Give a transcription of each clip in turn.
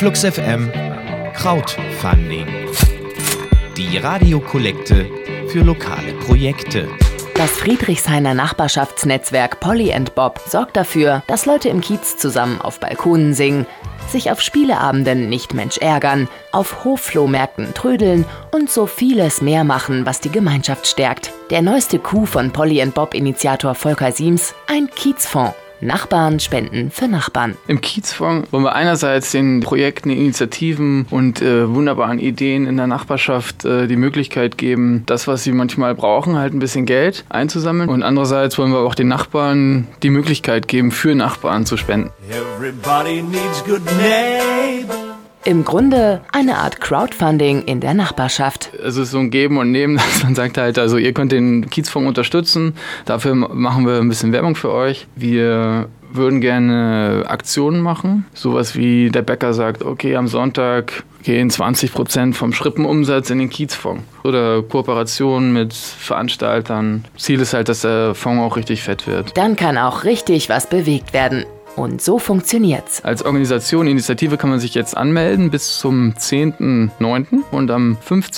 Flux FM Crowdfunding. Die Radiokollekte für lokale Projekte. Das Friedrichshainer Nachbarschaftsnetzwerk Polly & Bob sorgt dafür, dass Leute im Kiez zusammen auf Balkonen singen, sich auf Spieleabenden nicht Mensch ärgern, auf Hofflohmärkten trödeln und so vieles mehr machen, was die Gemeinschaft stärkt. Der neueste Coup von Polly & Bob-Initiator Volker Siems, ein Kiezfonds. Nachbarn spenden für Nachbarn. Im Kiezfonds wollen wir einerseits den Projekten, Initiativen und wunderbaren Ideen in der Nachbarschaft die Möglichkeit geben, das, was sie manchmal brauchen, halt ein bisschen Geld einzusammeln. Und andererseits wollen wir auch den Nachbarn die Möglichkeit geben, für Nachbarn zu spenden. Everybody needs good neighbors. Im Grunde eine Art Crowdfunding in der Nachbarschaft. Es ist so ein Geben und Nehmen, dass man sagt halt, also ihr könnt den Kiezfonds unterstützen, dafür machen wir ein bisschen Werbung für euch. Wir würden gerne Aktionen machen, sowas wie der Bäcker sagt, okay, am Sonntag gehen 20% vom Schrippenumsatz in den Kiezfonds. Oder Kooperationen mit Veranstaltern. Ziel ist halt, dass der Fonds auch richtig fett wird. Dann kann auch richtig was bewegt werden. Und so funktioniert's. Als Organisation, Initiative kann man sich jetzt anmelden bis zum 10.9. Und am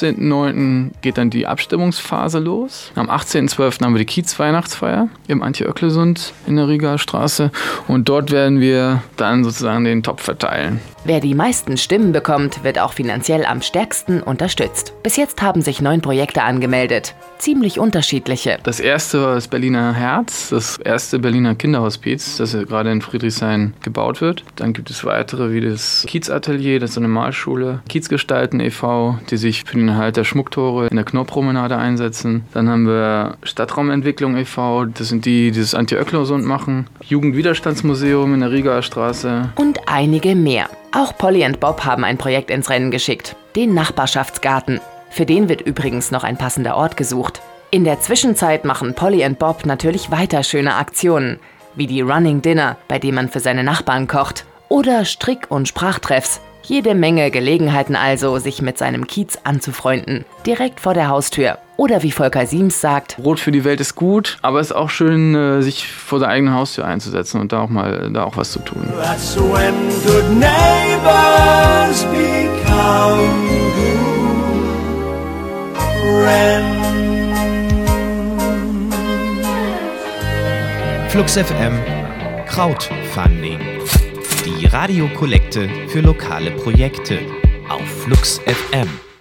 15.9. geht dann die Abstimmungsphase los. Am 18.12. haben wir die Kiez-Weihnachtsfeier im Antje-Oecklesund in der Rigaer Straße. Und dort werden wir dann sozusagen den Topf verteilen. Wer die meisten Stimmen bekommt, wird auch finanziell am stärksten unterstützt. Bis jetzt haben sich 9 Projekte angemeldet. Ziemlich unterschiedliche. Das erste war das Berliner Herz, das erste Berliner Kinderhospiz, das ja gerade in Friedrichshain gebaut wird. Dann gibt es weitere wie das Kiezatelier, das ist so eine Malschule. Kiezgestalten e.V., die sich für den Erhalt der Schmucktore in der Knorrpromenade einsetzen. Dann haben wir Stadtraumentwicklung e.V., das sind die das Antje-Oecklesund machen. Jugendwiderstandsmuseum in der Rigaer Straße. Und einige mehr. Auch Polly & Bob haben ein Projekt ins Rennen geschickt. Den Nachbarschaftsgarten. Für den wird übrigens noch ein passender Ort gesucht. In der Zwischenzeit machen Polly & Bob natürlich weiter schöne Aktionen. Wie die Running Dinner, bei dem man für seine Nachbarn kocht. Oder Strick- und Sprachtreffs. Jede Menge Gelegenheiten also, sich mit seinem Kiez anzufreunden. Direkt vor der Haustür. Oder wie Volker Siems sagt: Brot für die Welt ist gut, aber es ist auch schön, sich vor der eigenen Haustür einzusetzen und da auch was zu tun. That's when good neighbors become good friends. Flux FM Crowdfunding. Die Radiokollekte für lokale Projekte auf Flux FM.